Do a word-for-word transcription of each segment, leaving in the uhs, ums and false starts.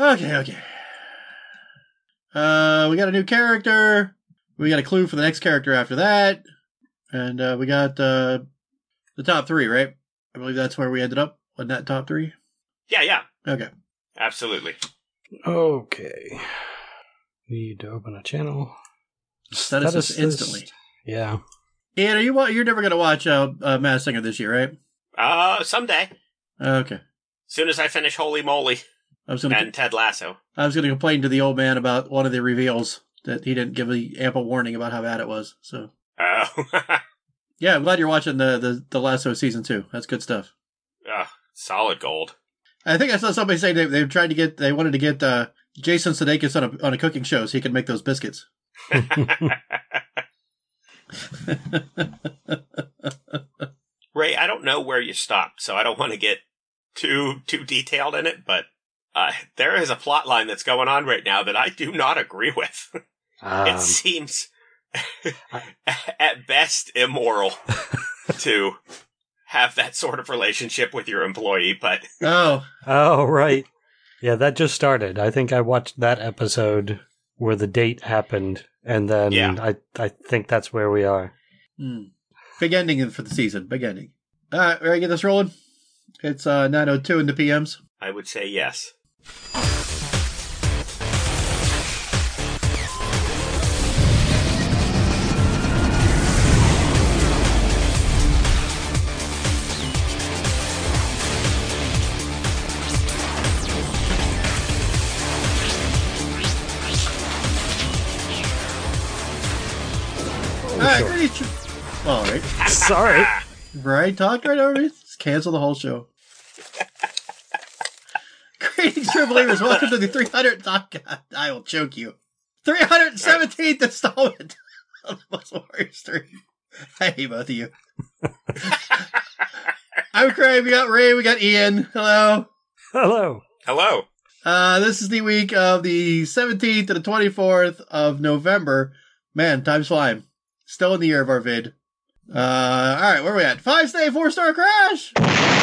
Okay, okay. Uh, we got a new character. We got a clue for the next character after that. And uh, we got uh, the top three, right? I believe that's where we ended up. Wasn't that top three? Yeah, yeah. Okay. Absolutely. Okay. Need to open a channel. Status, Status instantly. Yeah. Ian, are you, you're never going to watch uh, uh, Masked Singer this year, right? Uh, someday. Okay. As soon as I finish Holy Moly I was gonna and Ted Lasso. I was going to complain to the old man about one of the reveals that he didn't give the ample warning about how bad it was. So. Oh. Yeah, I'm glad you're watching the, the, the Lasso season two. That's good stuff. Uh, solid gold. I think I saw somebody say they they tried to get they wanted to get uh, Jason Sudeikis on a on a cooking show so he could make those biscuits. Ray, I don't know where you stopped, so I don't want to get too too detailed in it, but uh, there is a plot line that's going on right now that I do not agree with. Um, it seems, at best, immoral to have that sort of relationship with your employee, but... Oh. Oh, right. Yeah, that just started. I think I watched that episode where the date happened, and then yeah. I, I think that's where we are. Hmm. Big ending for the season. Big ending. All right, ready to get this rolling? It's uh, nine oh two in the P Ms. I would say yes. All right, all right. Sorry. Right, talk right over me. Just cancel the whole show. Greetings, true believers. Welcome to the three hundred. Oh, God, I will choke you. three hundred seventeenth installment of the Muscle Warriors three. I hate both of you. I'm Craig. We got Ray. We got Ian. Hello. Hello. Hello. Uh, this is the week of the seventeenth to the twenty-fourth of November. Man, time's flying. Still in the year of our vid. Uh, all right, where are we at? Five stay, four star crash.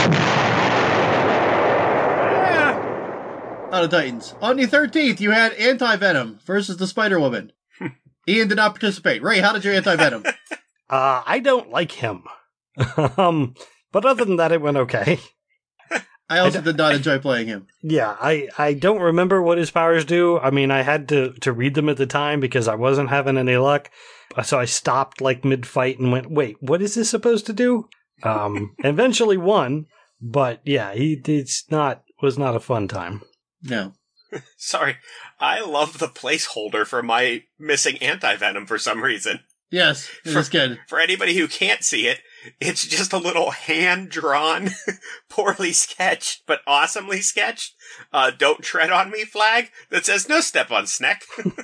Yeah. Out of Titans. On the thirteenth, you had Anti-Venom versus the Spider-Woman. Ian did not participate. Ray, how did your Anti-Venom? uh, I don't like him. um, but other than that, it went okay. I also I did not enjoy playing him. Yeah, I, I don't remember what his powers do. I mean, I had to, to read them at the time because I wasn't having any luck. So I stopped like mid-fight and went, wait, what is this supposed to do? Um, eventually won, but yeah, he it's not was not a fun time. No. Sorry, I love the placeholder for my missing Anti-Venom for some reason. Yes, it for, is good. For anybody who can't see it, it's just a little hand-drawn, poorly sketched, but awesomely sketched, uh, don't tread on me flag that says no step on Sneck.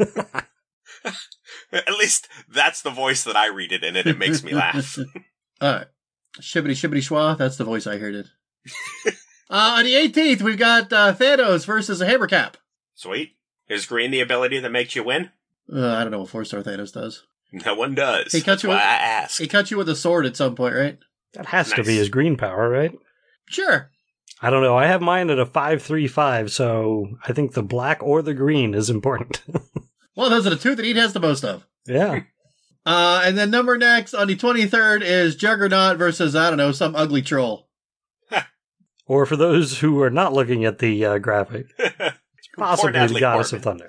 At least that's the voice that I read it in, and it makes me laugh. All right. Shibbity shibbity schwa, that's the voice I heard it. uh, on the eighteenth, we've got uh, Thanos versus a Hammer Cap. Sweet. Is green the ability that makes you win? Uh, I don't know what four-star Thanos does. No one does. He cuts That's you why with, I asked. He cuts you with a sword at some point, right? That has Nice. to be his green power, right? Sure. I don't know. I have mine at a five three five, so I think the black or the green is important. Well, those are the two that he has the most of. Yeah. Uh, and then number next on the twenty-third is Juggernaut versus, I don't know, some ugly troll. Or for those who are not looking at the uh, graphic, it's possibly the Goddess of Thunder.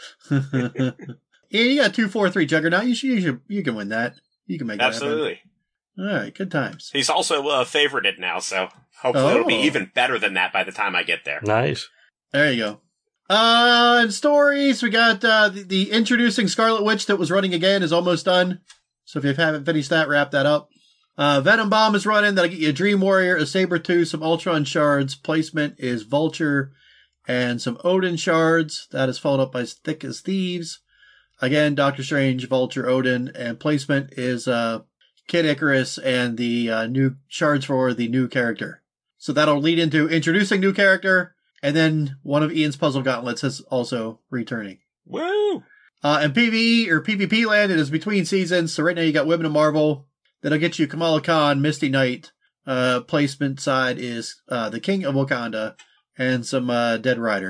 Yeah, you got two, four, three Juggernaut. You should, you should, you can win that. You can make that Absolutely. happen. All right, good times. He's also uh, favorited now, so hopefully Oh. it'll be even better than that by the time I get there. Nice. There you go. Uh, in stories, we got uh, the, the introducing Scarlet Witch that was running again is almost done. So if you haven't finished that, wrap that up. Uh, Venom Bomb is running. That'll get you a Dream Warrior, a Sabretooth, some Ultron shards. Placement is Vulture and some Odin shards. That is followed up by Thick as Thieves. Again, Doctor Strange, Vulture, Odin, and placement is uh, Kid Icarus and the uh, new shards for the new character. So that'll lead into introducing new character, and then one of Ian's puzzle gauntlets is also returning. Woo! Uh, and PvE or PvP land, it is between seasons. So right now you got Women of Marvel. That'll get you Kamala Khan, Misty Knight. Uh, placement side is uh, the King of Wakanda and some uh, Dead Rider.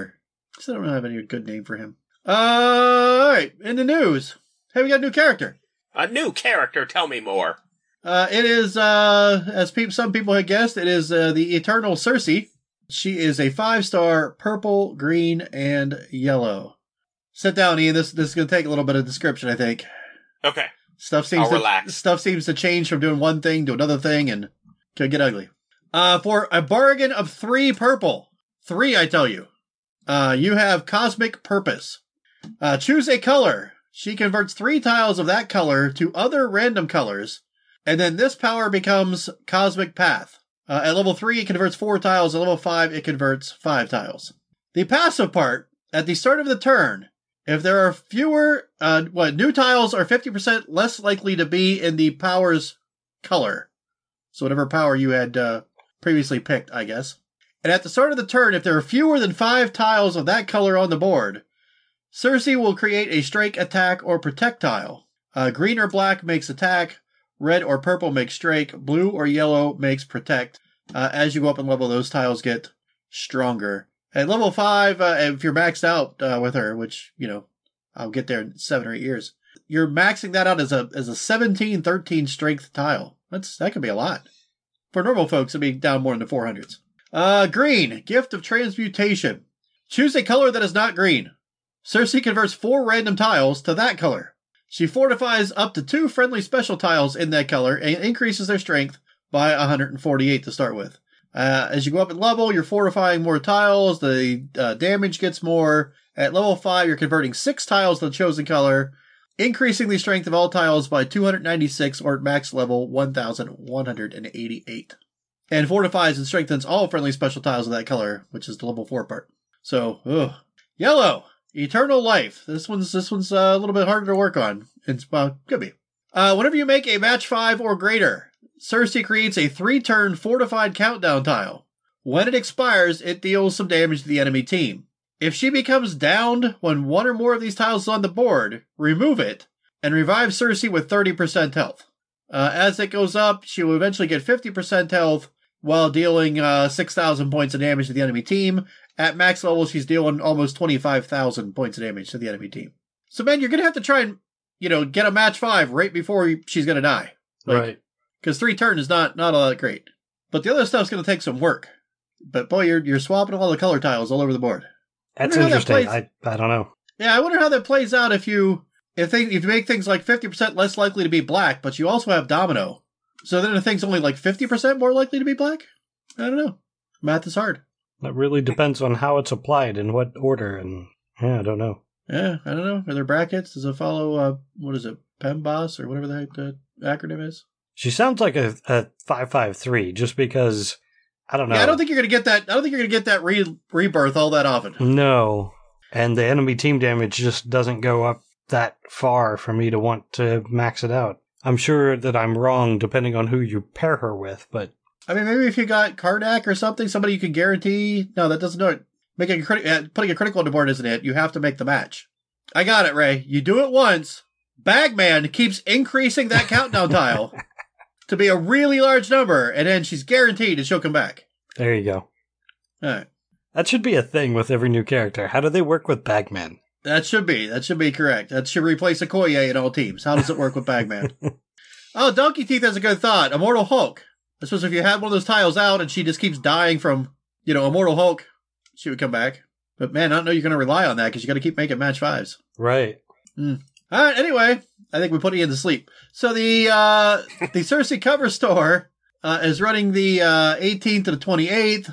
I don't have any good name for him. Uh, all right, in the news. Hey, we got a new character. A new character, tell me more. Uh, it is, uh, as pe- some people had guessed, it is uh, the Eternal Cersei. She is a five-star purple, green, and yellow. Sit down, Ian. This this is going to take a little bit of description, I think. Okay. Stuff seems I'll to, relax. Stuff seems to change from doing one thing to another thing, and can get ugly. Uh, for a bargain of three purple, three, I tell you, uh, you have Cosmic Purpose. Uh, choose a color. She converts three tiles of that color to other random colors, and then this power becomes Cosmic Path. Uh, at level three, it converts four tiles. At level five, it converts five tiles. The passive part, at the start of the turn, if there are fewer, uh, what, new tiles are fifty percent less likely to be in the power's color. So whatever power you had uh, previously picked, I guess. And at the start of the turn, if there are fewer than five tiles of that color on the board, Cersei will create a strike, attack, or protect tile. Uh, green or black makes attack. Red or purple makes strike. Blue or yellow makes protect. Uh, as you go up in level, those tiles get stronger. At level five, uh, if you're maxed out uh, with her, which, you know, I'll get there in seven or eight years, you're maxing that out as a as a seventeen, thirteen strength tile. That's That could be a lot. For normal folks, it'd be down more in the four hundreds. Uh, green, Gift of Transmutation. Choose a color that is not green. Cersei converts four random tiles to that color. She fortifies up to two friendly special tiles in that color and increases their strength by one hundred forty-eight to start with. Uh, as you go up in level, you're fortifying more tiles, the uh, damage gets more. At level five, you're converting six tiles to the chosen color, increasing the strength of all tiles by two hundred ninety-six, or at max level one thousand one hundred eighty-eight. And fortifies and strengthens all friendly special tiles of that color, which is the level four part. So, ugh. Yellow, Eternal Life. This one's this one's uh, a little bit harder to work on. It's, well, could be. Uh, whenever you make a match five or greater, Cersei creates a three-turn fortified countdown tile. When it expires, it deals some damage to the enemy team. If she becomes downed when one or more of these tiles is on the board, remove it, and revive Cersei with thirty percent health. Uh, as it goes up, she will eventually get fifty percent health while dealing uh, six thousand points of damage to the enemy team. At max level, she's dealing almost twenty-five thousand points of damage to the enemy team. So, man, you're going to have to try and, you know, get a match five right before she's going to die. Like, right. Because three turn is not, not all that great. But the other stuff's going to take some work. But, boy, you're you're swapping all the color tiles all over the board. That's interesting. That I, I don't know. Yeah, I wonder how that plays out if you if they, if you make things like fifty percent less likely to be black, but you also have domino. So then the thing's only like fifty percent more likely to be black? I don't know. Math is hard. That really depends on how it's applied and what order, and yeah, I don't know. Yeah, I don't know. Are there brackets? Does it follow, uh, what is it, PEMBOSS or whatever the heck the acronym is? She sounds like a, a five five three just because, I don't know. Yeah, I don't think you're going to get that. I don't think you're going to get that re- rebirth all that often. No. And the enemy team damage just doesn't go up that far for me to want to max it out. I'm sure that I'm wrong depending on who you pair her with, but... I mean, maybe if you got Karnak or something, somebody you can guarantee... No, that doesn't do it. Making a criti- uh, putting a critical on the board isn't it. You have to make the match. I got it, Ray. You do it once. Bagman keeps increasing that countdown tile to be a really large number, and then she's guaranteed that she'll come back. There you go. All right. That should be a thing with every new character. How do they work with Bagman? That should be. That should be correct. That should replace Okoye in all teams. How does it work with Bagman? Oh, Donkey Teeth has a good thought. Immortal Hulk. I suppose if you had one of those tiles out and she just keeps dying from, you know, Immortal Hulk, she would come back. But man, I don't know you're going to rely on that because you got to keep making match fives. Right. Mm. All right. Anyway, I think we put you into sleep. So the uh, the Cersei cover store uh, is running the uh, eighteenth to the twenty-eighth.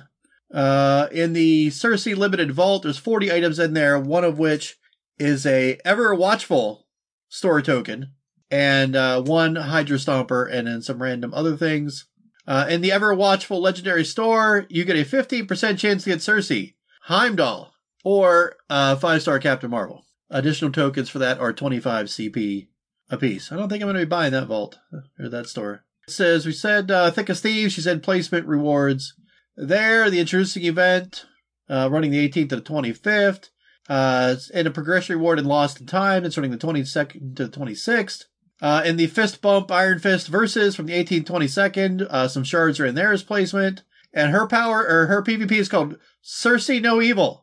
Uh, in the Cersei Limited Vault, there's forty items in there, one of which is a Ever Watchful store token, and uh, one Hydra Stomper, and then some random other things. Uh, in the Ever Watchful Legendary Store, you get a fifteen percent chance to get Cersei, Heimdall, or uh, five-star Captain Marvel. Additional tokens for that are twenty-five C P apiece. I don't think I'm going to be buying that vault, or that store. It says, we said uh, Thick as Thieves, she said placement rewards. There, the introducing event, uh, running the eighteenth to the twenty-fifth, uh, and a progression reward in Lost in Time, it's running the twenty-second to the twenty-sixth. Uh, in the Fist Bump Iron Fist versus from the eighteenth to twenty-second, uh, some shards are in there as placement. And her power, or her PvP is called Cersei No Evil.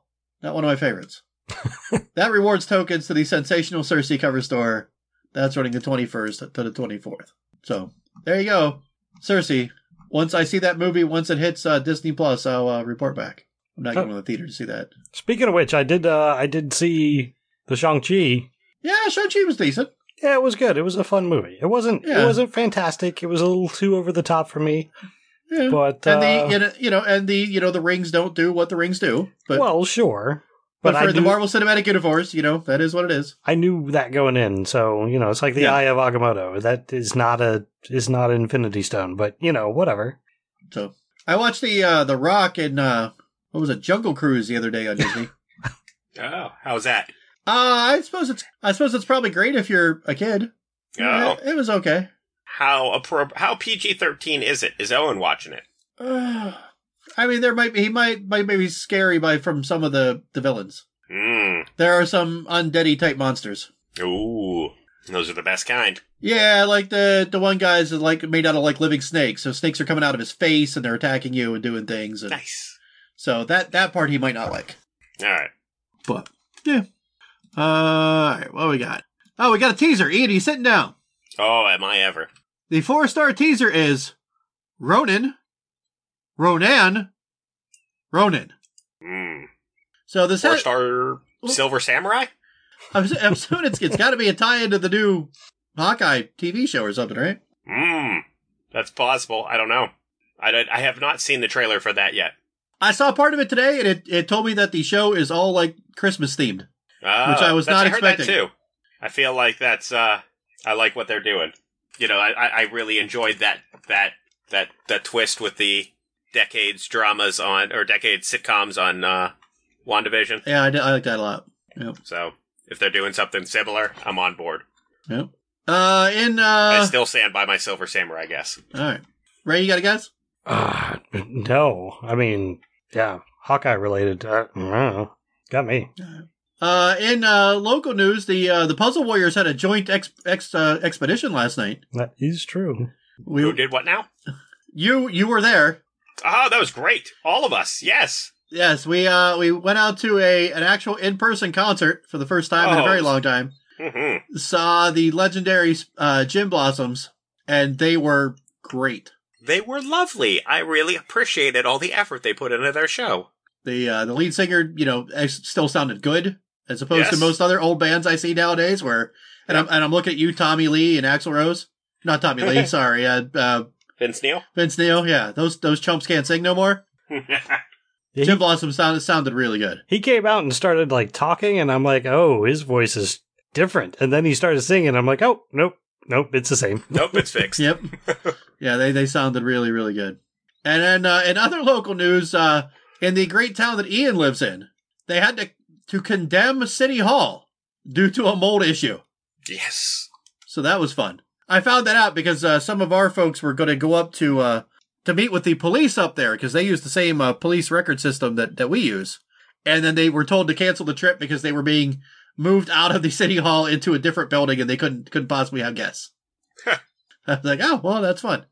Not one of my favorites. That rewards tokens to the Sensational Cersei cover store. That's running the twenty-first to the twenty-fourth. So, there you go. Cersei. Once I see that movie, once it hits uh, Disney Plus, I'll uh, report back. I'm not going to the theater to see that. Speaking of which, I did uh, I did see the Shang-Chi. Yeah, Shang-Chi was decent. Yeah, it was good. It was a fun movie. It wasn't Yeah. it wasn't fantastic. It was a little too over the top for me. Yeah. But and uh, the you know, you know and the you know the rings don't do what the rings do. But well, sure. but, But for I the knew, Marvel Cinematic Universe, you know, that is what it is. I knew that going in, so you know, it's like the Yeah. Eye of Agamotto. That is not a is not an Infinity Stone, but you know, whatever. So I watched the uh, the Rock and uh, what was it, Jungle Cruise the other day on Disney. Oh, how's that? Uh, I suppose it's I suppose it's probably great if you're a kid. Oh. It, it was okay. How appro- How P G thirteen is it? Is Owen watching it? Uh, I mean, there might be, he might might maybe scary by from some of the, the villains. Hmm. There are some undeady type monsters. Ooh, those are the best kind. Yeah, like the the one guy's like made out of like living snakes. So snakes are coming out of his face and they're attacking you and doing things. And Nice. so that that part he might not like. All right. But yeah. Uh, all right, what we got? Oh, we got a teaser. Ian, you sitting down? Oh, am I ever? The four star teaser is Ronin, Ronan, Ronin. Hmm. So this Four has, star Silver Samurai. I'm, I'm assuming it's it's got to be a tie into the new Hawkeye T V show or something, right? Hmm. That's possible. I don't know. I don't, I have not seen the trailer for that yet. I saw part of it today, and it, it told me that the show is all like Christmas themed. Oh, Which I was that's- not I heard expecting. that too. I feel like that's. Uh, I like what they're doing. You know, I, I I really enjoyed that that that that twist with the decades dramas on or decades sitcoms on uh, WandaVision. Yeah, I, did, I like that a lot. Yep. So if they're doing something similar, I'm on board. Yep. Uh, in I uh, still stand by my Silver Samurai, I guess. all right, Ray, you got a guess? Uh, no, I mean, yeah, Hawkeye related. Uh, I don't know. Got me. Uh, in uh, local news, the uh, the Puzzle Warriors had a joint ex, ex uh, expedition last night. That is true. We, Who did what now? You you were there. Oh, that was great. All of us. Yes. Yes, we uh we went out to a an actual in person concert for the first time in a Oh. very long time. Mm-hmm. Saw the legendary uh, Gin Blossoms, and they were great. They were lovely. I really appreciated all the effort they put into their show. The uh, the lead singer, you know, ex- still sounded good as opposed to Yes. most other old bands I see nowadays. Where and I'm and I'm looking at you, Tommy Lee and Axl Rose. Not Tommy Lee, sorry, uh, uh, Vince Neil? Vince Neil. Yeah, those those chumps can't sing no more. Yeah, Gin he, Blossom sounded sounded really good. he came out and started like talking, and I'm like, oh, his voice is different. And then he started singing, and I'm like, oh, nope, nope, it's the same. Nope, it's fixed. Yep. Yeah, they, they sounded really, really good. And then uh, in other local news, uh, in the great town that Ian lives in, they had to, to condemn City Hall due to a mold issue. Yes. So that was fun. I found that out because uh, some of our folks were going to go up to uh, to meet with the police up there because they use the same uh, police record system that, that we use. And then they were told to cancel the trip because they were being moved out of the City Hall into a different building and they couldn't couldn't possibly have guests. I was like, oh, well, that's fun.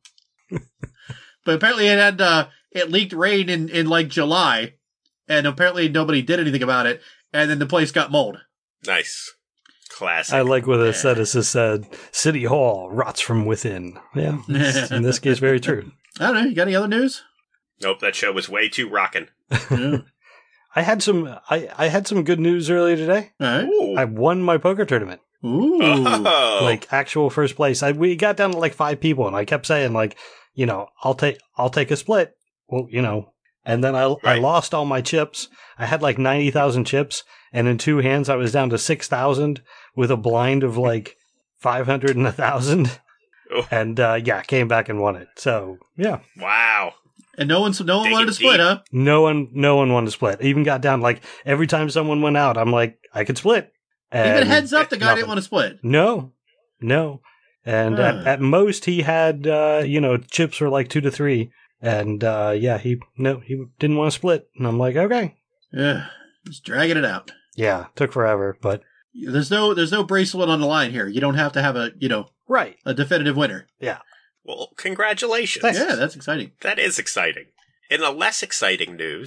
But apparently it had, uh, it leaked rain in, in like July, and apparently nobody did anything about it, and then the place got mold. Nice. Classic. I like what the aestheticist said. City Hall rots from within. Yeah, it's, in this case, very true. I don't know, you got any other news? Nope, that show was way too rockin'. Yeah. I had some. I, I had some good news earlier today. All right. Ooh. I won my poker tournament. Ooh. Oh. Like actual first place. I we got down to like five people, and I kept saying like, you know, I'll take I'll take a split. Well, you know, and then I I Right. lost all my chips. I had like ninety thousand chips, and in two hands I was down to six thousand with a blind of like five hundred and a thousand. Oh. And uh, yeah, came back and won it. So yeah, Wow. And no one, no one Dig wanted it to split, deep. huh? no one no one wanted to split. Even got down like every time someone went out, I'm like I could split. Even And heads up, the guy nothing. didn't want to split. No, no. And Huh. at, at most, he had, uh, you know, chips were like two to three. And, uh, yeah, he, no, he didn't want to split. And I'm like, okay. Yeah, just dragging it out. Yeah, took forever, but. There's no, there's no bracelet on the line here. You don't have to have a, you know, Right. a definitive winner. Well, congratulations. Thanks. Yeah, that's exciting. That is exciting. In the less exciting news,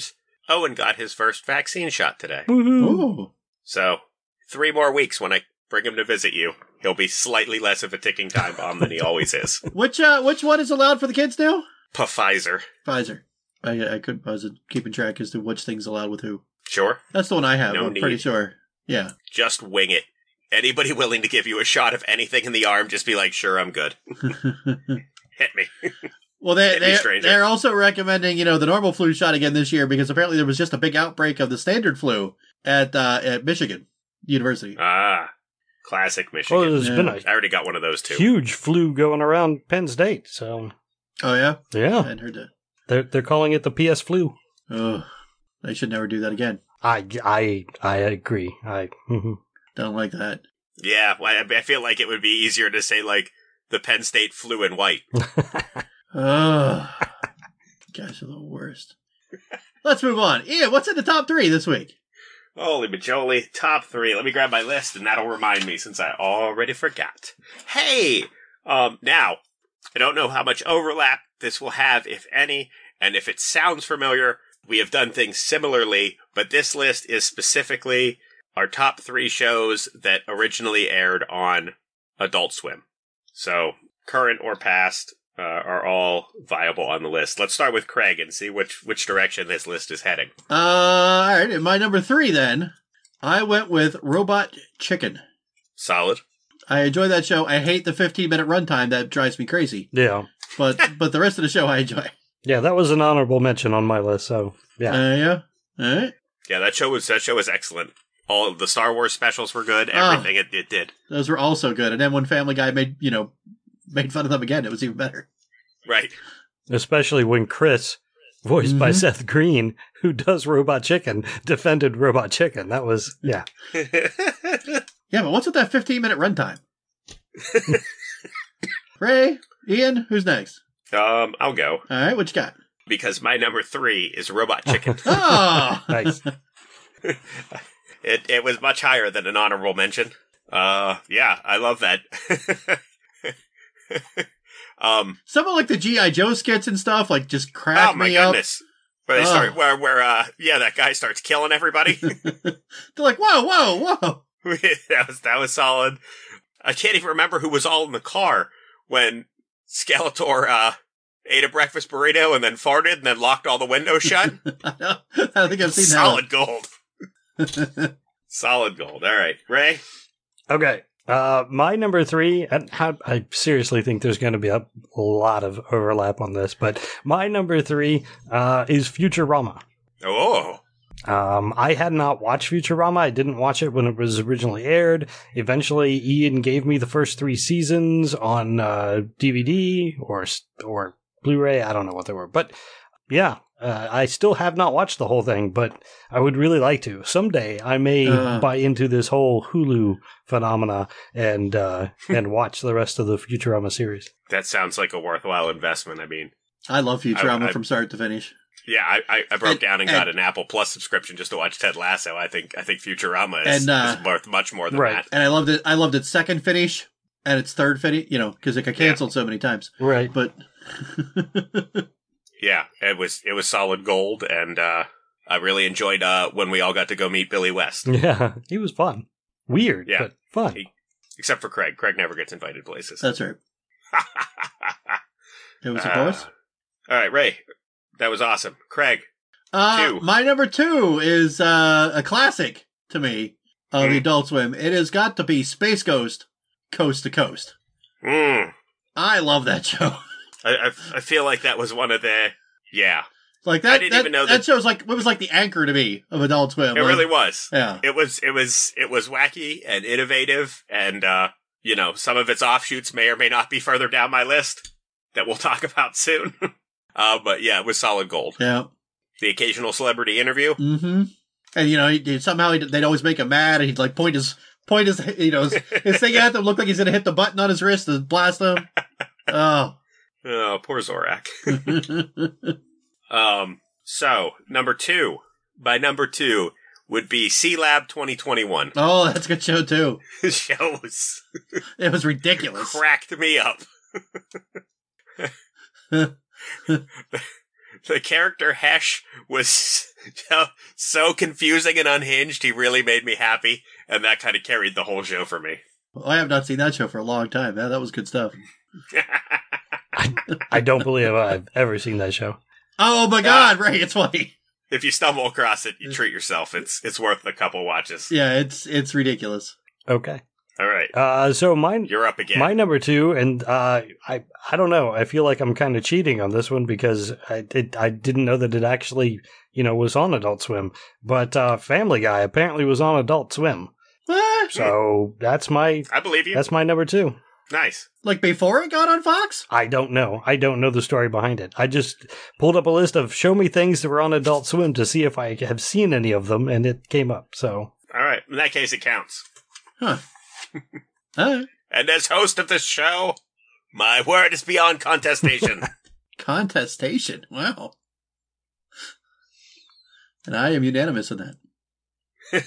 Owen got his first vaccine shot today. Ooh. So, three more weeks when I bring him to visit you, he'll be slightly less of a ticking time bomb than he always is. Which uh, which one is allowed for the kids now? Pfizer. Pfizer. I I could I was keeping track as to which thing's allowed with who. Sure. That's the one I have. No I'm need. pretty sure. Yeah. Just wing it. Anybody willing to give you a shot of anything in the arm, just be like, sure, I'm good. Hit me. Well, they, Hit me, they, stranger. they're also recommending, you know, the normal flu shot again this year because apparently there was just a big outbreak of the standard flu at uh, at Michigan University. Ah, classic Michigan. Well, there's Yeah. been I already got one of those a too. huge flu going around Penn State, so Oh, yeah? I yeah, hadn't heard that. they're they're calling it the P S flu. Oh, they should never do that again. I I I agree. I mhm. Don't like that. Yeah, well, I I feel like it would be easier to say, like, the Penn State flu in white. Oh, guys are the worst. Let's move on. Ian, what's in the top three this week? Holy majoli, top three. Let me grab my list, and that'll remind me since I already forgot. Hey! Um, now, I don't know how much overlap this will have, if any, and if it sounds familiar, we have done things similarly, but this list is specifically our top three shows that originally aired on Adult Swim. So, current or past uh, are all viable on the list. Let's start with Craig and see which, which direction this list is heading. Uh, all right. In my number three, then, I went with Robot Chicken. Solid. I enjoy that show. I hate the fifteen minute runtime. That drives me crazy. yeah, But but the rest of the show I enjoy. yeah. That was an honorable mention on my list. So yeah, Uh, yeah. All right. Yeah, that show was that show was excellent. All of the Star Wars specials were good. Oh. Everything it, it did. Those were also good. And then when Family Guy made, you know, made fun of them again, it was even better. Right. especially when Chris, voiced by Mhm. Seth Green, who does Robot Chicken, defended Robot Chicken. That was yeah. Yeah, but what's with that fifteen minute runtime? Ray, Ian, who's next? um, I'll go All right, what you got? because my number three is Robot Chicken. Oh! Nice. It it was much higher than an honorable mention. Uh, yeah, I love that. um, Some of like the G I. Joe skits and stuff, like just crack oh my me up. goodness, where they Oh. start where where uh yeah that guy starts killing everybody. They're like, whoa, whoa, whoa. that was that was solid. I can't even remember who was all in the car when Skeletor uh ate a breakfast burrito and then farted and then locked all the windows shut. I don't, I don't think I've seen Solid gold. that. Solid gold. All right, Ray. Okay. Uh, my number three, and I, I seriously think there's going to be a lot of overlap on this, but my number three uh, is Futurama. Oh, Um, I had not watched Futurama. I didn't watch it when it was originally aired. Eventually, Ian gave me the first three seasons on uh, D V D or or Blu-ray. I don't know what they were, but yeah, uh, I still have not watched the whole thing. But I would really like to. Someday, I may Uh. buy into this whole Hulu phenomena and uh, and watch the rest of the Futurama series. that sounds like a worthwhile investment. I mean, I love Futurama I- I- from start to finish. yeah, I, I, I broke And- down and, and- got an Apple Plus subscription just to watch Ted Lasso. I think I think Futurama is, And, uh, is worth much more than right. that. And I loved it. I loved its second finish and its third finish, you know, because it got canceled so many times. Right. But Yeah, it was it was solid gold, and uh, I really enjoyed uh, when we all got to go meet Billy West. Yeah, he was fun. Weird, Yeah. but fun. He- Except for Craig. Craig never gets invited places. that's right. It was a Uh, boss. All right, Ray. That was awesome. Craig. Uh, two. my number two is uh, a classic to me of the Mm. Adult Swim. It has got to be Space Ghost, Coast to Coast. Mm. I love that show. I, I I feel like that was one of the yeah. Like that. I didn't that, even know that that- show's like it was like the anchor to me of Adult Swim. It Like, really was. Yeah. It was it was it was wacky and innovative, and uh, you know, some of its offshoots may or may not be further down my list that we'll talk about soon. uh, but yeah, it was solid gold. Yeah. The occasional celebrity interview. Mm-hmm. And you know, he, he- somehow he'd, they'd always make him mad, and he'd like point his point his you know his, his thing at them, look like he's gonna hit the button on his wrist to blast him. Oh. Oh, poor Zorak. um. So number two, by number two would be C Lab twenty twenty-one. Oh, that's a good show too. Shows It was ridiculous. cracked me up. the character Hesh was so, so confusing and unhinged, he really made me happy, and that kind of carried the whole show for me. Well, I have not seen that show for a long time. Yeah, that was good stuff. I, I don't believe I've ever seen that show. Oh my god, uh, Ray, it's funny. If you stumble across it, you treat yourself. It's it's worth a couple watches. Yeah, it's it's ridiculous. Okay. All right. Uh, so mine, you're up again. My number two, and uh, I I don't know. I feel like I'm kind of cheating on this one because I it, I didn't know that it actually you know was on Adult Swim, but uh, Family Guy apparently was on Adult Swim. What? So that's my. I believe you. That's my number two. Nice. Like before it got on Fox? I don't know. I don't know the story behind it. I just pulled up a list of show me things that were on Adult Swim to see if I have seen any of them, and it came up. So. All right. In that case, it counts. Huh. All right. And as host of this show, my word is beyond contestation. Contestation? Wow. And I am unanimous in that.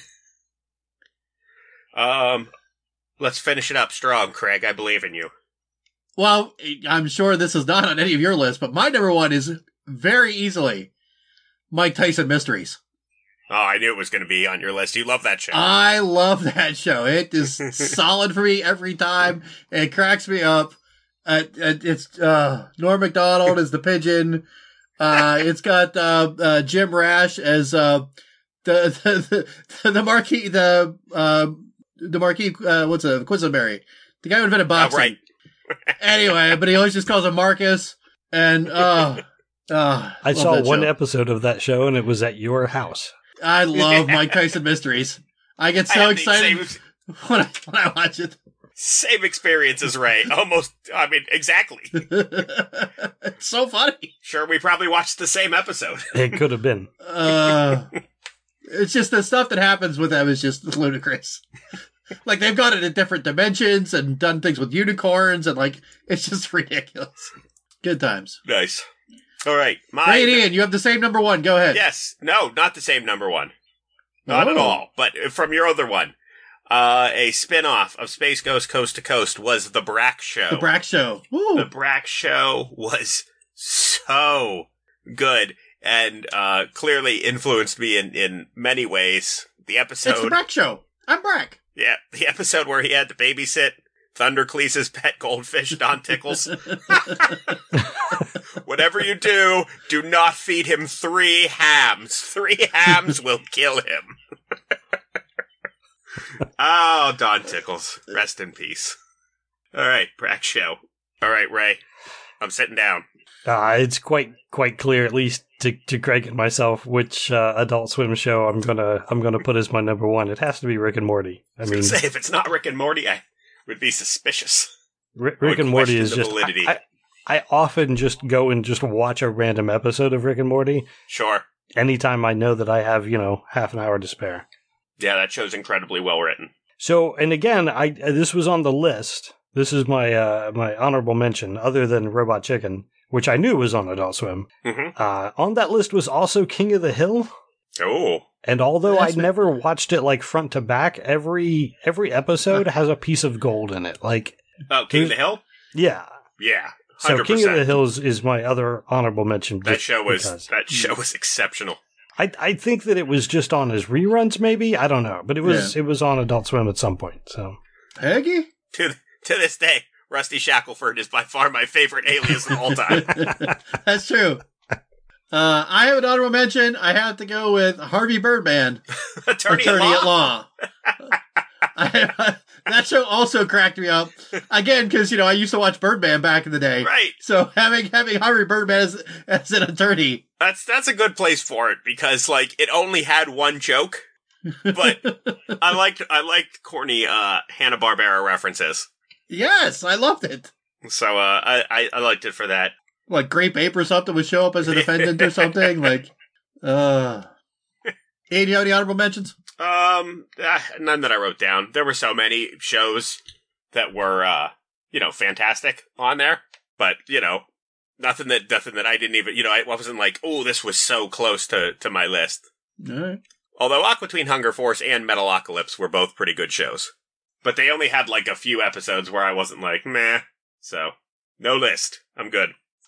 um, let's finish it up strong, Craig. I believe in you. Well, I'm sure this is not on any of your lists, but my number one is very easily Mike Tyson Mysteries. Oh, I knew it was going to be on your list. You love that show. I love that show. It is solid for me every time. It cracks me up. Uh, it's uh, Norm Macdonald as the pigeon. Uh, it's got uh, uh, Jim Rash as uh, the, the the the marquis the uh, the marquis. Uh, what's a Quisenberry? The guy who invented boxing. Oh, right. Anyway, but he always just calls him Marcus. And uh, uh, I saw one show. episode of that show, and it was at your house. I love Mike Tyson Mysteries. I get so I excited same, when, I, when I watch it. Same experience as Ray. Almost, I mean, exactly. It's so funny. Sure, we probably watched the same episode. It could have been. Uh, it's just the stuff that happens with them is just ludicrous. Like, they've got it in different dimensions and done things with unicorns, and, like, it's just ridiculous. Good times. Nice. All right. My, Ray and Ian, you have the same number one. Go ahead. Yes. No, not the same number one. Not oh. at all. But from your other one. Uh, a spin-off of Space Ghost Coast to Coast was The Brak Show. The Brak Show. Woo. The Brak Show was so good and uh, clearly influenced me in, in many ways. The episode... It's The Brak Show. I'm Brak. Yeah, the episode where he had to babysit Thundercleese's pet goldfish, Don Tickles. Whatever you do, do not feed him three hams. Three hams will kill him. Oh, Don Tickles. Rest in peace. All right, Brak Show. All right, Ray. I'm sitting down. Uh, it's quite quite clear, at least to, to Craig and myself, which uh, Adult Swim show I'm gonna I'm gonna put as my number one. It has to be Rick and Morty. I, I was mean, gonna say, if it's not Rick and Morty, I would be suspicious. Rick, Rick and Morty is just. I, I, I often just go and just watch a random episode of Rick and Morty. Sure. Anytime I know that I have, you know, half an hour to spare. Yeah, that show's incredibly well written. So, and again, I this was on the list. This is my uh, my honorable mention, other than Robot Chicken, which I knew was on Adult Swim. Mm-hmm. Uh, on that list was also King of the Hill. Oh. And although I That's never watched it like front to back, every every episode has a piece of gold in it. Like Oh, King of the Hill? Yeah. Yeah. one hundred percent. So King of the Hill is, is my other honorable mention. That show was because. that show was exceptional. I I think that it was just on as reruns, maybe. I don't know, but it was yeah. it was on Adult Swim at some point. So Peggy, to to this day, Rusty Shackelford is by far my favorite alias of all time. That's true. Uh, I have an honorable mention. I have to go with Harvey Birdman, Attorney, Attorney at Law. At law. I, uh, that show also cracked me up again because you know I used to watch Birdman back in the day, right? So having having Harvey Birdman as as an attorney, that's that's a good place for it because like it only had one joke, but I liked I liked corny uh, Hanna-Barbera references. Yes, I loved it. So uh, I, I I liked it for that. Like Grape Ape or something would show up as a defendant or something like. Uh, Hey, do you have any honorable mentions? Um, uh, none that I wrote down. There were so many shows that were, uh, you know, fantastic on there, but you know, nothing that nothing that I didn't even, you know, I wasn't like, oh, this was so close to to my list. All right. Although Aqua Teen Hunger Force and Metalocalypse were both pretty good shows, but they only had like a few episodes where I wasn't like, meh. So no list. I'm good.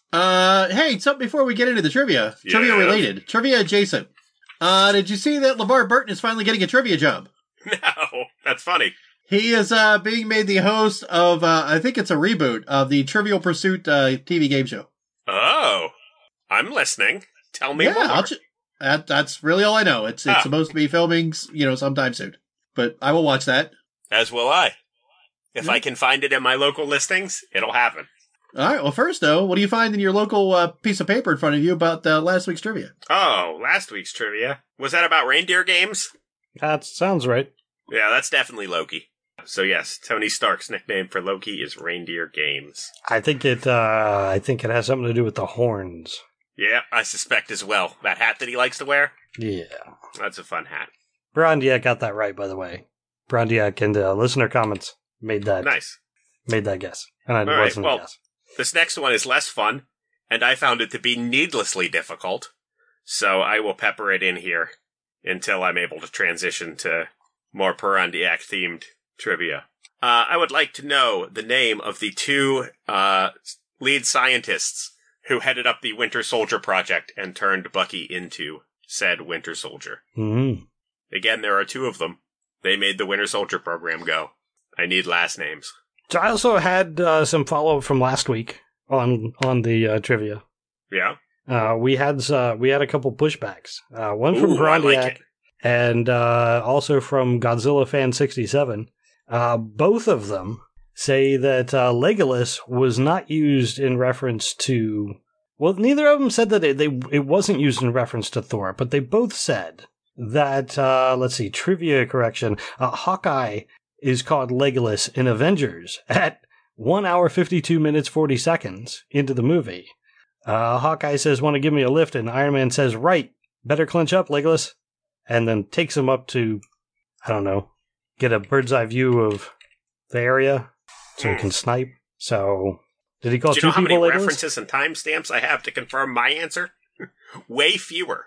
Uh, hey, something before we get into the trivia. Yeah. Trivia related. Trivia adjacent. Uh, did you see that LeVar Burton is finally getting a trivia job? No, that's funny. He is uh, being made the host of, uh, I think it's a reboot of the Trivial Pursuit uh, T V game show. Oh, I'm listening. Tell me yeah, more. I'll ch- that, that's really all I know. It's it's Ah. supposed to be filming, you know, sometime soon. But I will watch that. As will I. If Yeah. I can find it in my local listings, it'll happen. All right. Well, first, though, what do you find in your local uh, piece of paper in front of you about uh, last week's trivia? Oh, last week's trivia. Was that about reindeer games? That sounds right. Yeah, that's definitely Loki. So yes, Tony Stark's nickname for Loki is Reindeer Games. I think it. Uh, I think it has something to do with the horns. Yeah, I suspect as well. That hat that he likes to wear? Yeah. That's a fun hat. Brandiak got that right, by the way. Brandiak in the listener comments made that Nice. made that guess, and it All right, wasn't well- a guess. This next one is less fun, and I found it to be needlessly difficult. So I will pepper it in here until I'm able to transition to more Perandiac-themed trivia. Uh, I would like to know the name of the two uh, lead scientists who headed up the Winter Soldier project and turned Bucky into said Winter Soldier. Mm-hmm. Again, there are two of them. They made the Winter Soldier program go. I need last names. So I also had uh, some follow up from last week on on the uh, trivia. Yeah? Uh, we had uh, we had a couple pushbacks. Uh, one from Ooh, I like Brandiak it. and uh, also from Godzilla Fan sixty-seven. Uh, both of them say that uh, Legolas was not used in reference to. Well, neither of them said that it, they it wasn't used in reference to Thor, but they both said that. Uh, let's see, trivia correction. Uh, Hawkeye is called Legolas in Avengers at one hour fifty-two minutes forty seconds into the movie. Uh, Hawkeye says, "Want to give me a lift?" And Iron Man says, "Right, better clench up, Legolas," and then takes him up to, I don't know, get a bird's eye view of the area so he can snipe. So, did he call Do you two know how many people Legolas? references and timestamps I have to confirm my answer? Way fewer.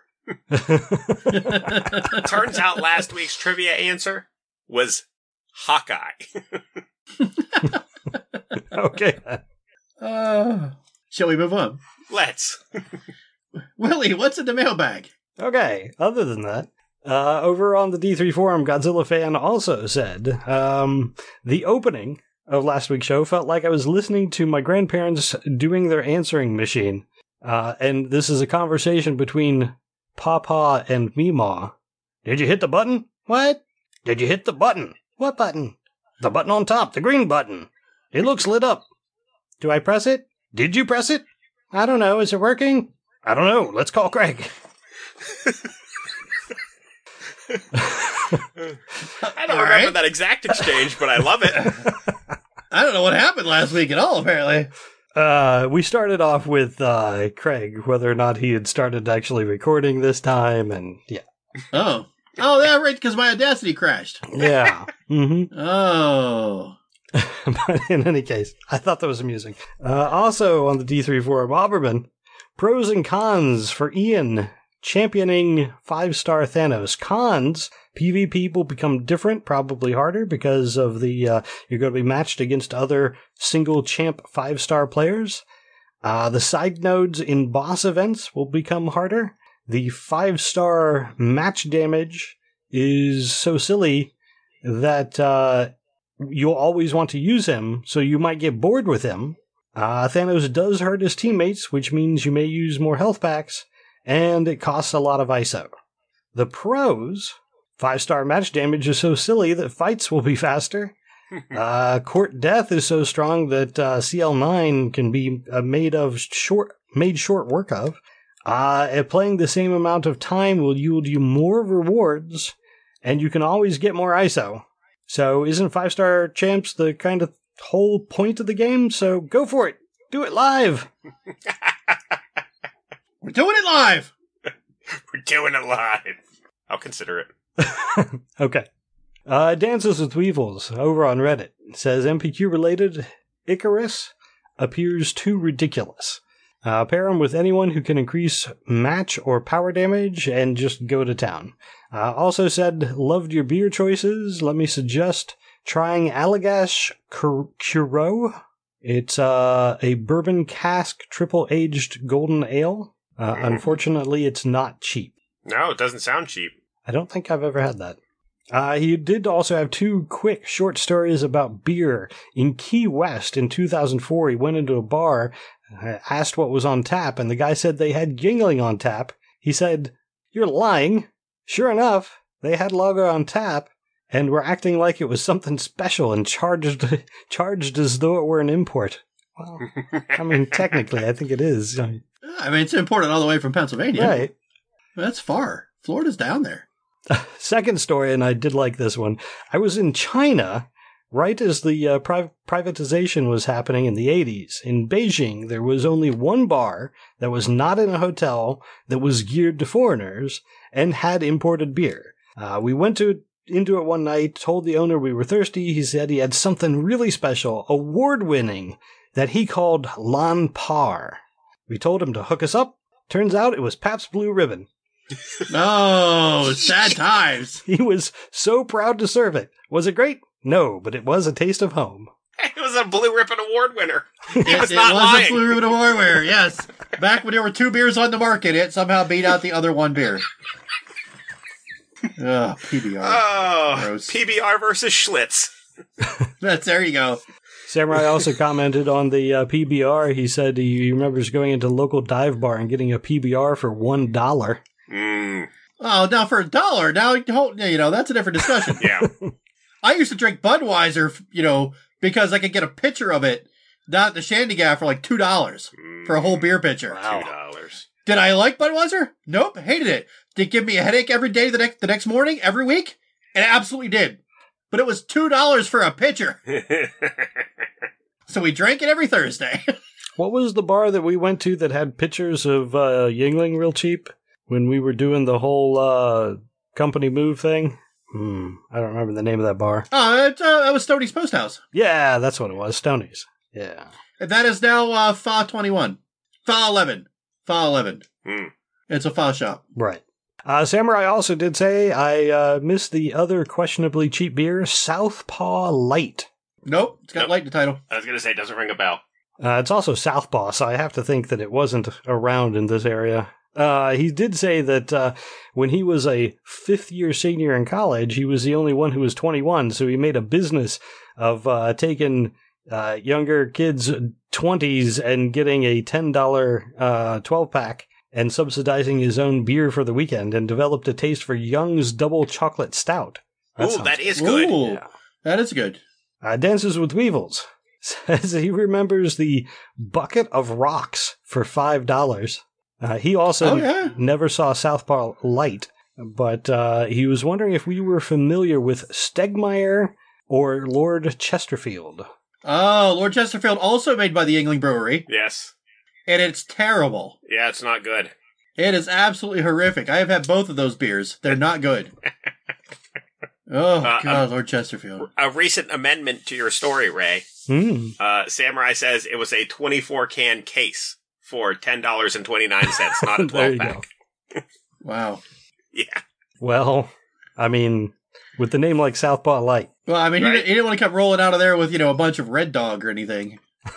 Turns out last week's trivia answer was Hawkeye. Okay. Uh, shall we move on? Let's. Willie, what's in the mailbag? Okay, other than that, uh, over on the D three forum, Godzilla Fan also said, um, the opening of last week's show felt like I was listening to my grandparents doing their answering machine. Uh, and this is a conversation between Papa and Meemaw. Did you hit the button? What? Did you hit the button? What button? The button on top, the green button. It looks lit up. Do I press it? Did you press it? I don't know. Is it working? I don't know. Let's call Craig. I don't All remember right. that exact exchange, but I love it. I don't know what happened last week at all, apparently. Uh, we started off with uh, Craig, whether or not he had started actually recording this time, and yeah. Oh. Oh, yeah, right, because my Audacity crashed. Yeah. mm-hmm. Oh. But in any case, I thought that was amusing. Uh, also on the D three forum, Auberman, pros and cons for Ian championing five-star Thanos. Cons, PvP will become different, probably harder, because of the, uh, you're going to be matched against other single champ five-star players. Uh, the side nodes in boss events will become harder. The five-star match damage is so silly that, uh, you'll always want to use him, so you might get bored with him. Uh, Thanos does hurt his teammates, which means you may use more health packs, and it costs a lot of I S O. The pros, five-star match damage is so silly that fights will be faster. uh, court death is so strong that uh, C L nine can be uh, made of short, made short work of. Uh, and playing the same amount of time will yield you more rewards, and you can always get more I S O. So isn't five-star champs the kind of whole point of the game? So go for it. Do it live. We're doing it live. We're doing it live. I'll consider it. Okay. Uh, Dances with Weevils over on Reddit says M P Q related Icarus appears too ridiculous. Uh, pair him with anyone who can increase match or power damage and just go to town. Uh, also said, loved your beer choices. Let me suggest trying Allagash Kuro. It's uh, a bourbon cask triple-aged golden ale. Uh, Mm. Unfortunately, it's not cheap. No, it doesn't sound cheap. I don't think I've ever had that. Uh, he did also have two quick short stories about beer. In Key West in two thousand four, he went into a bar, uh, asked what was on tap, and the guy said they had Yingling on tap. He said, "You're lying." Sure enough, they had lager on tap and were acting like it was something special and charged charged as though it were an import. Well, I mean, technically, I think it is. I mean, it's imported all the way from Pennsylvania. Right. That's far. Florida's down there. Second story, and I did like this one. I was in China right as the uh, pri- privatization was happening in the eighties. In Beijing, there was only one bar that was not in a hotel that was geared to foreigners and had imported beer. Uh, we went to into it one night, told the owner we were thirsty. He said he had something really special, award-winning, that he called Lan Par. We told him to hook us up. Turns out it was Pabst Blue Ribbon. Oh, sad times. He was so proud to serve it. Was it great? No, but it was a taste of home. It was a Blue Ribbon Award winner. He It, was it not was lying. a Blue Ribbon Award winner, yes. Back when there were two beers on the market, it somehow beat out the other one beer. Ugh, P B R. Oh, Gross. P B R versus Schlitz. That's, there you go. Samurai also commented on the uh, P B R. He said he, he remembers going into a local dive bar and getting a P B R for one dollar. Mm, Oh, now for a dollar, now, you know, that's a different discussion. yeah. I used to drink Budweiser, you know, because I could get a pitcher of it down at the Shandy Gaff for like two dollars for a whole beer pitcher. Wow. Two dollars. Did I like Budweiser? Nope, hated it. Did it give me a headache every day the next the next morning, every week? It absolutely did. But it was two dollars for a pitcher. So we drank it every Thursday. What was the bar that we went to that had pictures of uh, Yingling real cheap when we were doing the whole uh, company move thing? Hmm, I don't remember the name of that bar. Oh, it, uh, that was Stoney's Post House. Yeah, that's what it was. Stoney's. Yeah. And that is now uh, F A twenty-one. F A eleven. F A eleven. Hmm. It's a F A shop. Right. Uh, Samurai also did say, I uh, missed the other questionably cheap beer, Southpaw Light. Nope, it's got Nope. light in the title. I was going to say, it doesn't ring a bell. Uh, it's also Southpaw, so I have to think that it wasn't around in this area. Uh, he did say that uh, when he was a fifth-year senior in college, he was the only one who was twenty-one, so he made a business of uh, taking uh, younger kids' twenties and getting a ten dollars uh, twelve-pack and subsidizing his own beer for the weekend, and developed a taste for Young's Double Chocolate Stout. Ooh, sounds that good. is good. Ooh, Yeah. that is good. Uh, Dances with Weevils says he remembers the bucket of rocks for five dollars. Uh, he also Oh, yeah. never saw Southpaw Light, but uh, he was wondering if we were familiar with Stegmeyer or Lord Chesterfield. Oh, Lord Chesterfield, also made by the Yingling Brewery, Yes. and it's terrible. Yeah, it's not good. It is absolutely horrific. I have had both of those beers. They're not good. Oh, Uh, God, um, Lord Chesterfield. A recent amendment to your story, Ray. Hmm. Uh, Samurai says it was a twenty-four can case for ten dollars and twenty-nine cents, not a There you twelve pack. Wow. Yeah. Well, I mean, with the name like Southpaw Light. Well, I mean, he, Right. didn't, he didn't want to come rolling out of there with, you know, a bunch of Red Dog or anything.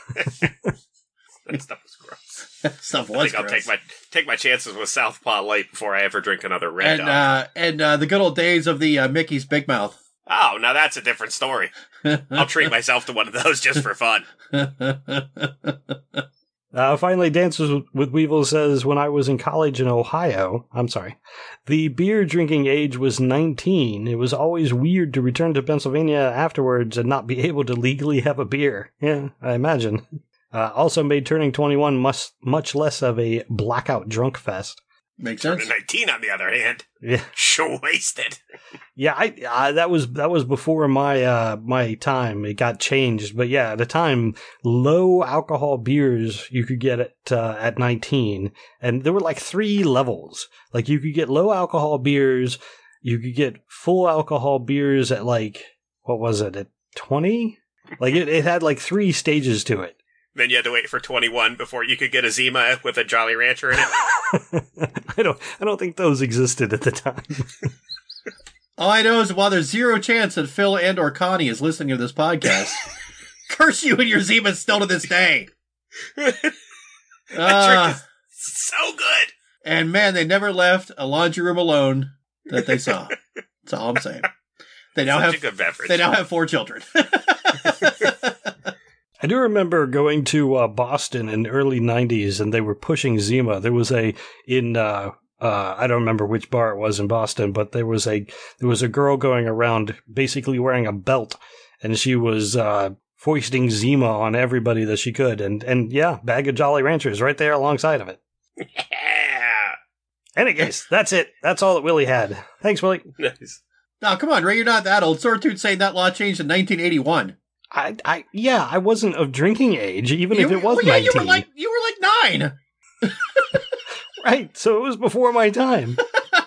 That stuff was gross. That stuff I was think I'll gross. take my take my chances with Southpaw Light before I ever drink another Red and Dog. uh, and uh, the good old days of the uh, Mickey's Big Mouth. Oh, now that's a different story. I'll treat myself to one of those just for fun. Uh, finally, Dances with Weevil says, when I was in college in Ohio, I'm sorry, the beer drinking age was nineteen. It was always weird to return to Pennsylvania afterwards and not be able to legally have a beer. Yeah, I imagine. Uh, also made turning twenty-one much, much less of a blackout drunk fest. Makes Turning sense. nineteen, on the other hand, Yeah, sure wasted. yeah, I, I that was that was before my uh my time. It got changed, but yeah, at the time, low alcohol beers you could get at uh, at nineteen, and there were like three levels. Like you could get low alcohol beers, you could get full alcohol beers at like what was it at twenty? Like it, it had like three stages to it. Then you had to wait for twenty-one before you could get a Zima with a Jolly Rancher in it. I don't I don't think those existed at the time. All I know is while there's zero chance that Phil and or Connie is listening to this podcast, curse you and your Zimas still to this day. that Uh, trick is so good. and man, they never left a laundry room alone that they saw. That's all I'm saying. They now Such have a good beverage. they now have four children. I do remember going to uh, Boston in the early nineties, and they were pushing Zima. There was a in uh, uh, I don't remember which bar it was in Boston, but there was a there was a girl going around basically wearing a belt, and she was uh, foisting Zima on everybody that she could, and and yeah, bag of Jolly Ranchers right there alongside of it. Yeah. Any case, that's it. That's all that Willie had. Thanks, Willie. Nice. Now, come on, Ray, you're not that old. Swordtooth saying that law changed in nineteen eighty-one. I, I, yeah, I wasn't of drinking age, even You- if it was well, yeah, nineteen. you were like you were like nine. Right, so it was before my time.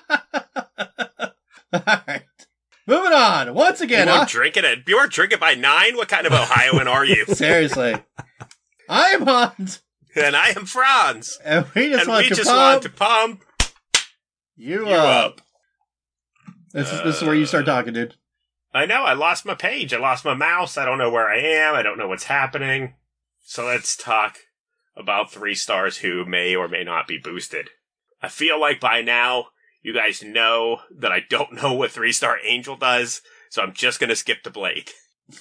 All right, moving on. Once You again, weren't huh? drinking it. You weren't drinking by nine. What kind of Ohioan are you? Seriously, I'm Hans, And I am Franz. and we just And want we to just pump want to pump you, you up. up. This is this is where you start talking, dude. I know. I lost my page. I lost my mouse. I don't know where I am. I don't know what's happening. So let's talk about three stars who may or may not be boosted. I feel like by now you guys know that I don't know what three star Angel does, so I'm just going to skip the Blade.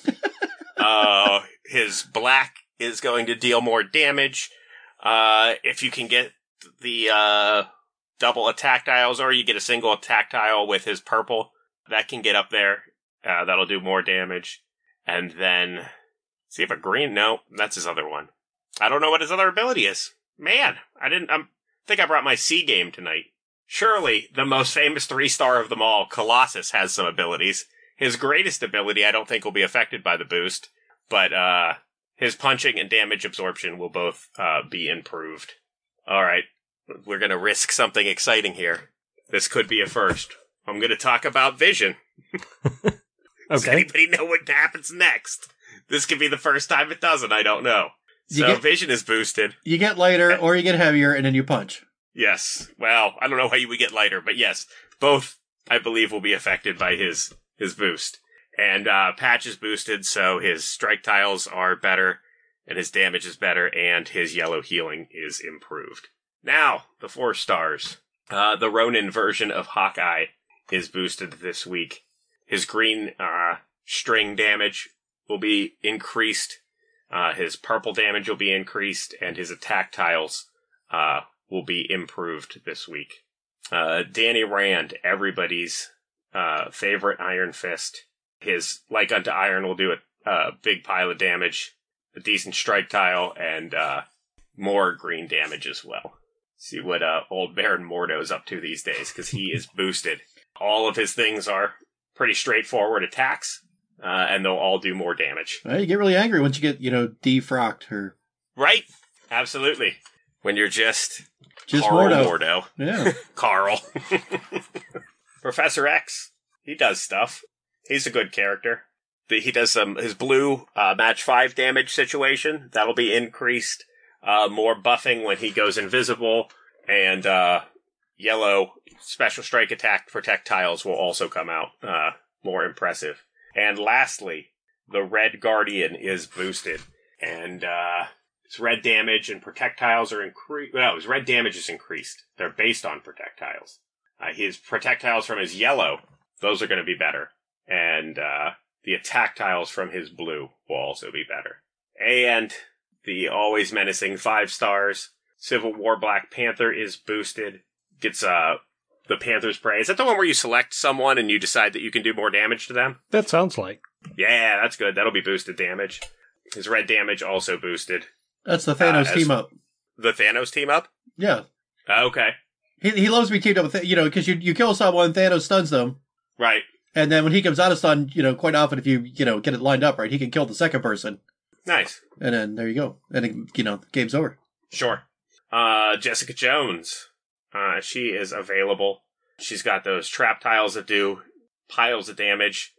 uh, his black is going to deal more damage. Uh, if you can get the uh, double attack tiles, or you get a single attack tile with his purple, that can get up there. Uh, that'll do more damage. And then, see if a green, no, that's his other one. I don't know what his other ability is. Man, I didn't, I think I brought my C game tonight. Surely, the most famous three star of them all, Colossus, has some abilities. His greatest ability I don't think will be affected by the boost, but uh, his punching and damage absorption will both uh, be improved. Alright, we're gonna risk something exciting here. This could be a first. I'm gonna talk about Vision. Does Okay. anybody know what happens next? This could be the first time it doesn't, I don't know. You So get- Vision is boosted. You get lighter or you get heavier, and then you punch. Yes. Well, I don't know how you would get lighter, but yes, both, I believe, will be affected by his, his boost. And uh, Patch is boosted, so his strike tiles are better, and his damage is better, and his yellow healing is improved. Now, the four stars. Uh, the Ronin version of Hawkeye is boosted this week. His green uh, string damage will be increased. Uh, his purple damage will be increased, and his attack tiles uh, will be improved this week. Uh, Danny Rand, everybody's uh, favorite Iron Fist. His Like Unto Iron will do a, a big pile of damage, a decent strike tile, and uh, more green damage as well. See what uh, old Baron Mordo's up to these days, because he is boosted. All of his things are pretty straightforward attacks, uh, and they'll all do more damage. Well, you get really angry once you get, you know, defrocked or Right? Absolutely. When you're just, just Carl Mordo. Mordo. Yeah. Carl. Professor X, he does stuff. He's a good character. The- He does some, his blue uh, match five damage situation. That'll be increased. Uh, more buffing when he goes invisible. And uh, yellow special strike attack projectiles will also come out. Uh, more impressive. And lastly, the Red Guardian is boosted. And uh, his red damage and projectiles are increased. Well, his red damage is increased. They're based on projectiles. Uh, his projectiles from his yellow, those are going to be better. And uh, the attack tiles from his blue will also be better. And the always menacing five stars, Civil War Black Panther is boosted. Gets uh, the Panther's Prey. Is that the one where you select someone and you decide that you can do more damage to them? That sounds like. Yeah, that's good. That'll be boosted damage. His red damage also boosted. That's the Thanos Uh, as- team up. The Thanos team up? Yeah. Uh, okay. He he loves to be teamed up with, Th- you know, because you, you kill someone, Thanos stuns them. Right. And then when he comes out of stun, you know, quite often if you, you know, get it lined up right, he can kill the second person. Nice. And then there you go. And, it, you know, game's over. Sure. Uh, Jessica Jones. Uh, she is available. She's got those trap tiles that do piles of damage.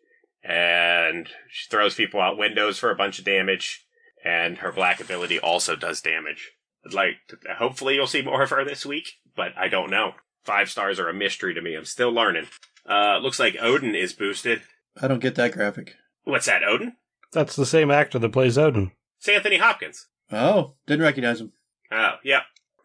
And she throws people out windows for a bunch of damage. And her black ability also does damage. I'd like, to, hopefully you'll see more of her this week, but I don't know. Five stars are a mystery to me. I'm still learning. Uh, looks like Odin is boosted. I don't get that graphic. What's that, Odin? That's the same actor that plays Odin. It's Anthony Hopkins. Oh, didn't recognize him. Oh, yep.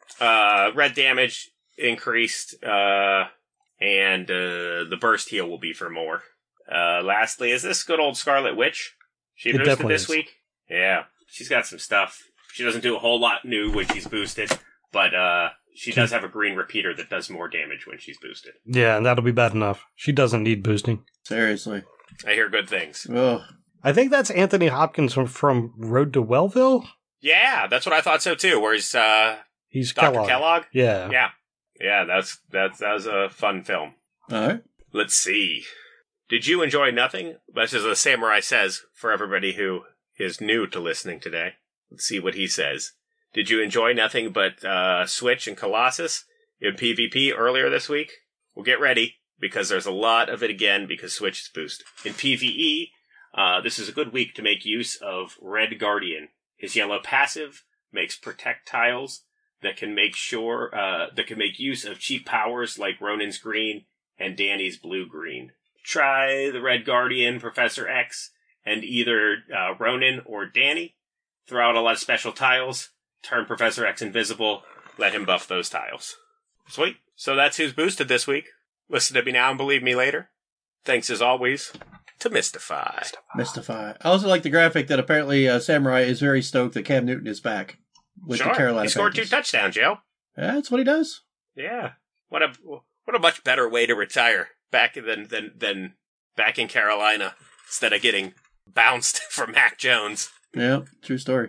Uh, red damage increased, uh, and uh, the burst heal will be for more. Uh, lastly, is this good old Scarlet Witch? She It boosted definitely this is. week? Yeah. She's got some stuff. She doesn't do a whole lot new when she's boosted, but uh, she does have a green repeater that does more damage when she's boosted. Yeah, and that'll be bad enough. She doesn't need boosting. Seriously. I hear good things. Ugh. I think that's Anthony Hopkins from, from Road to Wellville. Yeah, that's what I thought so too. Where he's uh, He's Doctor Kellogg. Kellogg. Yeah. Yeah, yeah. That's that's that was a fun film. All right. Let's see. Did you enjoy nothing? This is what Samurai says for everybody who is new to listening today. Let's see what he says. Did you enjoy nothing but uh, Switch and Colossus in PvP earlier this week? Well, get ready, because there's a lot of it again, because Switch is boosted. In PvE, uh, this is a good week to make use of Red Guardian. His yellow passive makes projectiles that can make sure uh, that can make use of cheap powers like Ronin's green and Danny's blue-green. Try the Red Guardian, Professor X, and either uh, Ronin or Danny. Throw out a lot of special tiles, turn Professor X invisible, let him buff those tiles. Sweet. So that's who's boosted this week. Listen to me now and believe me later. Thanks as always to Mystify. Mystify. I also like the graphic that apparently uh, Samurai is very stoked that Cam Newton is back with Sure. the Carolina He scored Panthers. two touchdowns, Joe. Yeah, that's what he does. Yeah. What a what a much better way to retire back than than than back in Carolina instead of getting bounced from Mac Jones. Yeah, true story.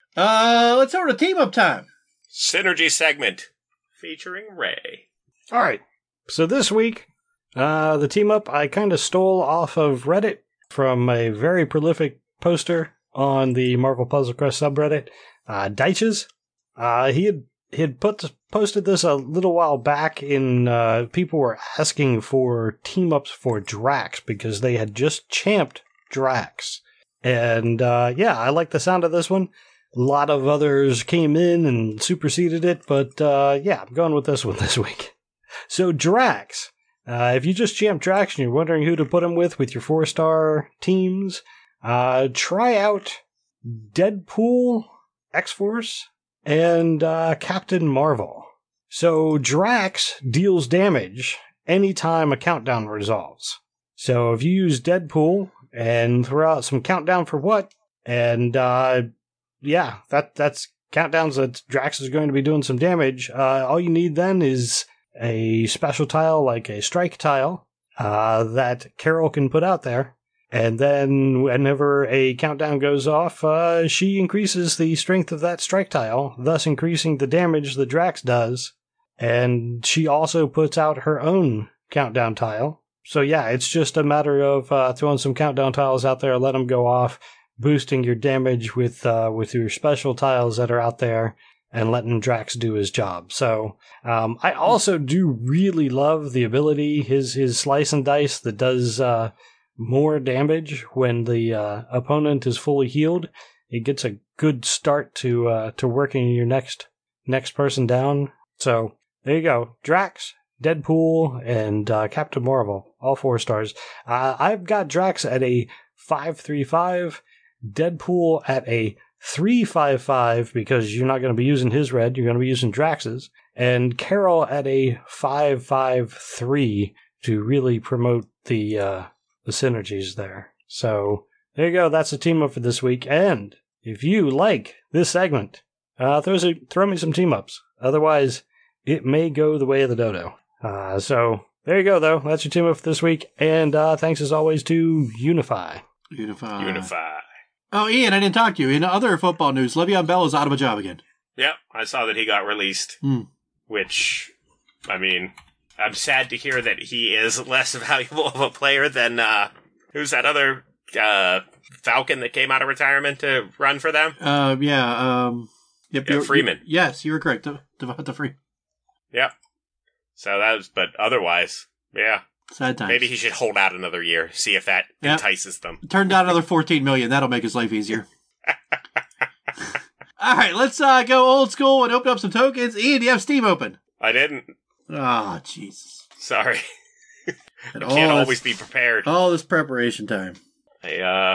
Uh, let's over to team up time. Synergy segment featuring Ray. All right. So this week, uh, the team up I kind of stole off of Reddit from a very prolific poster on the Marvel Puzzle Quest subreddit, uh, Deiches. Uh, he had he had put posted this a little while back. In uh, people were asking for team ups for Drax because they had just champed Drax, and uh, yeah, I like the sound of this one. A lot of others came in and superseded it, but uh, yeah, I'm going with this one this week. So Drax, uh, if you just champ Drax and you're wondering who to put him with with your four-star teams, uh, try out Deadpool, X-Force, and uh, Captain Marvel. So Drax deals damage anytime a countdown resolves. So if you use Deadpool and throw out some countdown for what, and uh, yeah, that that's countdowns that Drax is going to be doing some damage. Uh, all you need then is a special tile like a strike tile uh, that Carol can put out there. And then whenever a countdown goes off, uh, she increases the strength of that strike tile, thus increasing the damage that Drax does. And she also puts out her own countdown tile. So yeah, it's just a matter of uh, throwing some countdown tiles out there, let them go off, boosting your damage with uh, with your special tiles that are out there, and letting Drax do his job. So um, I also do really love the ability, his his slice and dice that does uh, more damage when the uh, opponent is fully healed. It gets a good start to uh, to working your next next person down. So there you go, Drax, Deadpool, and uh, Captain Marvel, all four stars. Uh, I've got Drax at a five three five. Deadpool at a three five five because you're not going to be using his red, you're going to be using Drax's, and Carol at a five five three to really promote the uh, the synergies there. So there you go, that's the team up for this week. And if you like this segment, uh, throw, throw me some team ups. Otherwise, it may go the way of the dodo. Uh, so there you go, though. That's your team up for this week. And uh, thanks as always to Unify. Unify. Unify. Oh, Ian, I didn't talk to you. In other football news, Le'Veon Bell is out of a job again. Yep, I saw that he got released. Hmm. Which, I mean, I'm sad to hear that he is less valuable of a player than, uh, who's that other, uh, Falcon that came out of retirement to run for them? Uh, yeah, um... Yep, Yeah, you're- Freeman. you- yes, you were correct. De- Devonta Freeman. Yep. So that was, but otherwise, yeah. Sad times. Maybe he should hold out another year, see if that Yep. entices them. Turn down another fourteen million. That'll make his life easier. All right, let's uh, go old school and open up some tokens. Ian, do you have Steam open? I didn't. Oh, Jesus. Sorry. And I all can't this- always be prepared. All this preparation time. I, uh,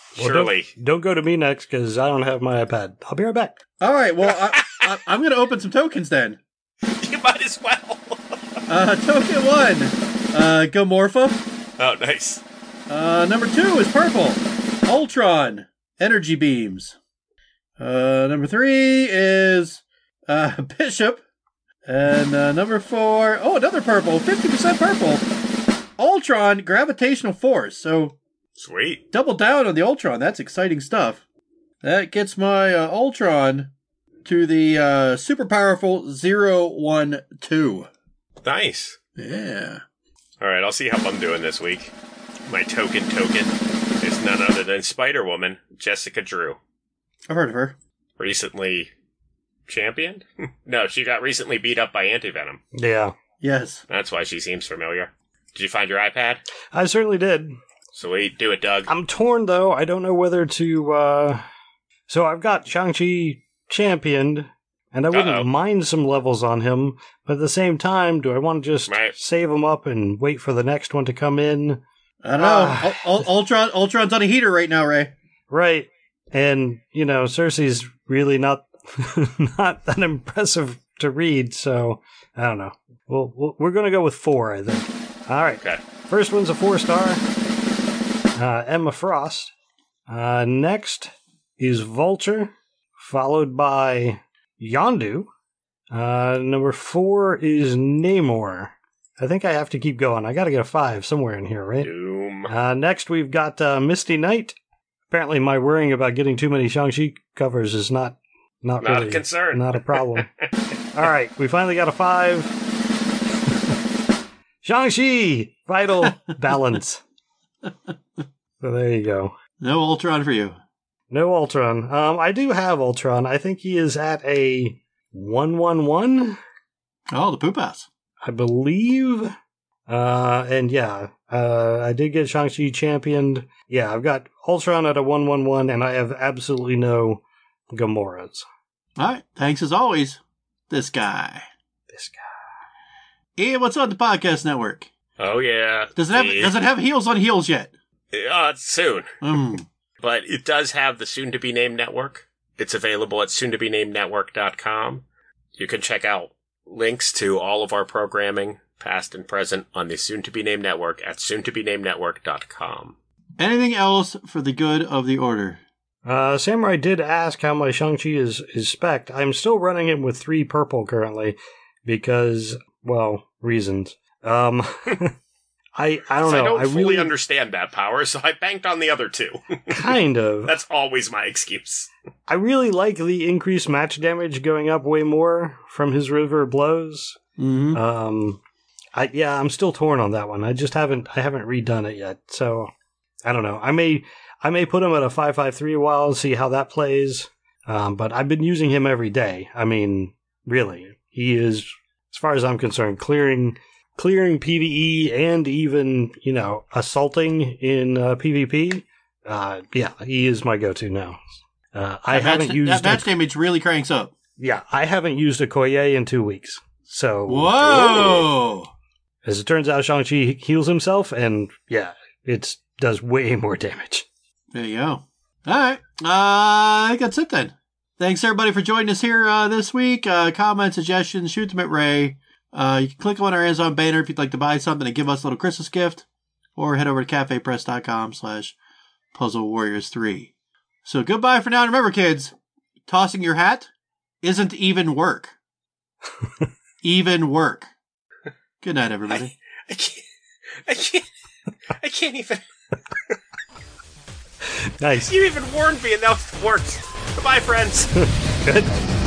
Well, Surely. Don't, don't go to me next because I don't have my iPad. I'll be right back. All right. Well, I, I, I'm going to open some tokens then. You might as well. Uh, token one, uh, Gomorpha. Oh, nice. Uh, number two is purple, Ultron, Energy Beams. Uh, number three is uh, Bishop. And uh, number four, oh, another purple, fifty percent purple, Ultron, Gravitational Force. So, Sweet. double down on the Ultron. That's exciting stuff. That gets my uh, Ultron to the uh, super powerful zero one two. Nice. Yeah. All right, I'll see how I'm doing this week. My token token is none other than Spider-Woman, Jessica Drew. I've heard of her. Recently championed? No, she got recently beat up by Anti-Venom. Yeah. Yes. That's why she seems familiar. Did you find your iPad? I certainly did. Sweet. Do it, Doug. I'm torn, though. I don't know whether to... Uh... So I've got Shang-Chi championed, and I wouldn't Uh-oh. mind some levels on him, but at the same time, do I want to just Right. save him up and wait for the next one to come in? I don't know. Ah. Ul- Ul- Ultron, Ultron's on a heater right now, Ray. Right. And, you know, Cersei's really not not that impressive to read, so I don't know. Well, we'll we're going to go with four, I think. All right. Okay. First one's a four-star. Uh, Emma Frost. Uh, next is Vulture, followed by Yondu. Uh, number four is Namor. I think I have to keep going. I got to get a five somewhere in here, right? Doom. Uh, next, we've got uh, Misty Knight. Apparently, my worrying about getting too many Shang-Chi covers is not not, Not really a concern. not a problem. All right, we finally got a five. Shang-Chi, vital balance. So there you go. No Ultron for you. No Ultron. Um, I do have Ultron. I think he is at a one one one, Oh, the poop house. I believe. Uh, and yeah, uh, I did get Shang-Chi championed. Yeah, I've got Ultron at a one one one, and I have absolutely no Gamoras. All right. Thanks as always. This guy. This guy. Ian, what's on the podcast network? Oh, yeah. Does it have The- Does it have heels on heels yet? Uh, soon. Mm. But it does have the soon-to-be-named network. It's available at soon to be named network dot com. You can check out links to all of our programming, past and present, on the soon-to-be-named network at soon to be named network dot com. Anything else for the good of the order? Uh, Samurai did ask how my Shang-Chi is, is spec'd. I'm still running it with three purple currently because, well, reasons. Um, I I don't So know. I don't I fully really understand that power, so I banked on the other two. kind of. That's always my excuse. I really like the increased match damage going up way more from his River of Blows. Mm-hmm. Um, I yeah, I'm still torn on that one. I just haven't I haven't redone it yet, so I don't know. I may I may put him at a five five three a while and see how that plays. Um, but I've been using him every day. I mean, really, he is, as far as I'm concerned, clearing clearing PvE and even, you know, assaulting in uh, PvP. Uh, yeah, he is my go-to now. Uh, I That haven't match, used that match a, damage really cranks up. yeah, I haven't used a Koye in two weeks. So Whoa! as it turns out, Shang-Chi heals himself, and yeah, it does way more damage. There you go. All right. Uh, I think that's it then. Thanks everybody for joining us here uh, this week. Uh, comment, suggestions, shoot them at Ray. Uh, you can click on our Amazon banner if you'd like to buy something and give us a little Christmas gift, or head over to cafepress.com slash puzzle warriors three. So goodbye for now. And remember, kids, tossing your hat isn't even work. Even work. Good night, everybody. I, I can't. I can't. I can't even. Nice. You even warned me, and that worked. Goodbye, friends. Good.